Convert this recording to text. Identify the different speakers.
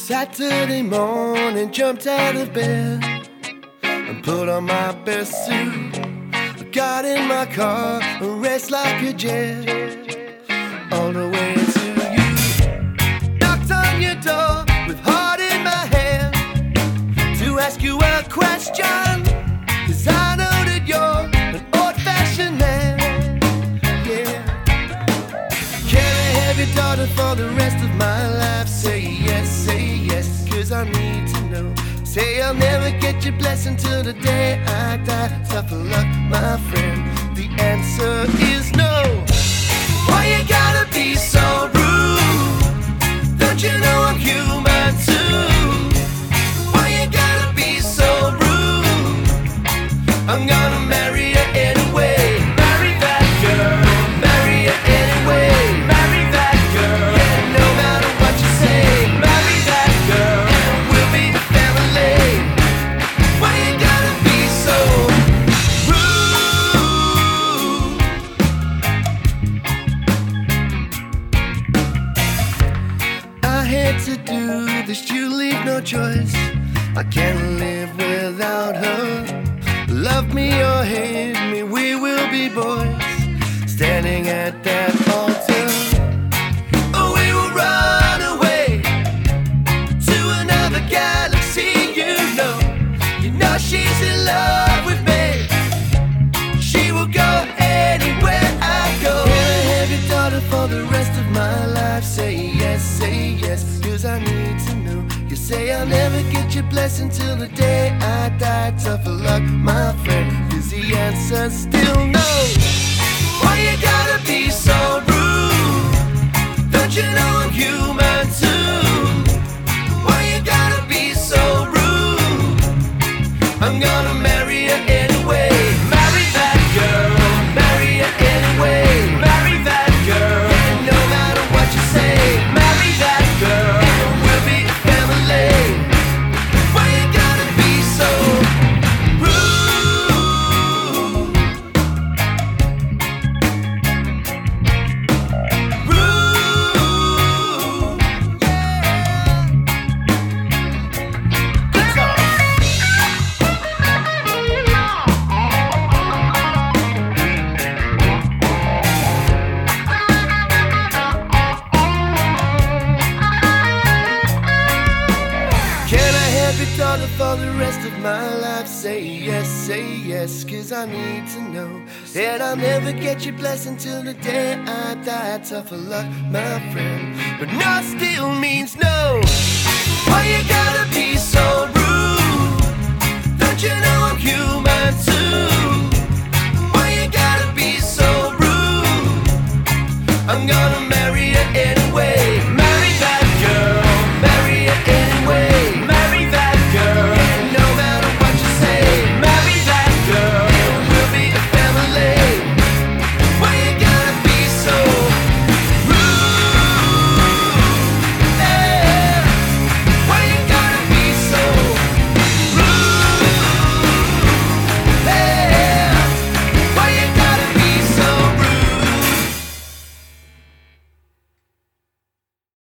Speaker 1: Saturday morning, jumped out of bed and put on my best suit. Got in my car and raced like a jet all the way to you. Knocked on your door with heart in my hand to ask you a question, 'cause I know that you're an old-fashioned man. Yeah. Can I have your daughter for the rest of my life? Say yes, 'cause I need to know. Say I'll never get your blessing till the day I die. Tough luck, my friend, the answer is no. Why you gotta be so rude? Don't you know I'm human too? Why you gotta be so rude? I'm gonna marry you anyway. Marry that girl, marry you anyway. Marry that girl, yeah, no matter what you say. Marry that girl, and we'll be the family. Why you gotta be so rude? I hate to do this, you leave no choice. I can't live without her. Love me or hate me, we will be boys, standing at that altar. Oh, we will run away to another galaxy, you know. You know she's in love with me. She will go anywhere I go. Can I have your daughter for the rest of my life? Say yes, 'cause I need to know. You say I'll never get your blessing till the day I die. Tough luck, my friend, 'cause the answer's still no. Why you gotta be so rude? Don't you know I'm human too? Why you gotta be so rude? I'm gonna marry you anyway. Marry that girl, marry you anyway. Marry that girl, and no matter what you say. Marry that girl, and we'll be a family. Why you gotta be so rude? Rude, yeah. Let's go. Can I have your daughter for the rest of my life? Say yes, 'cause I need to know. And I'll never get your blessing till the day I die. Tough luck, my friend, but no still means no.